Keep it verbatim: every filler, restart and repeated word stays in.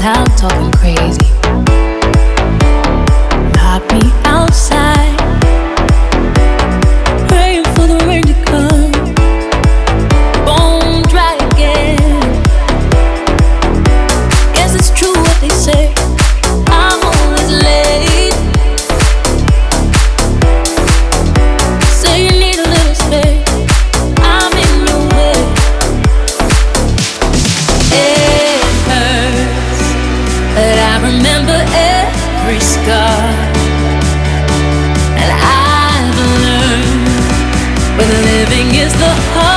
out talking crazy. Lock me outside, praying for the rain to come. Bone dry again. Guess it's true what they say, I'm always late. Say you need a little space, I'm in your way. It hurts, but I remember every scar. And I've learned when living is the hardest.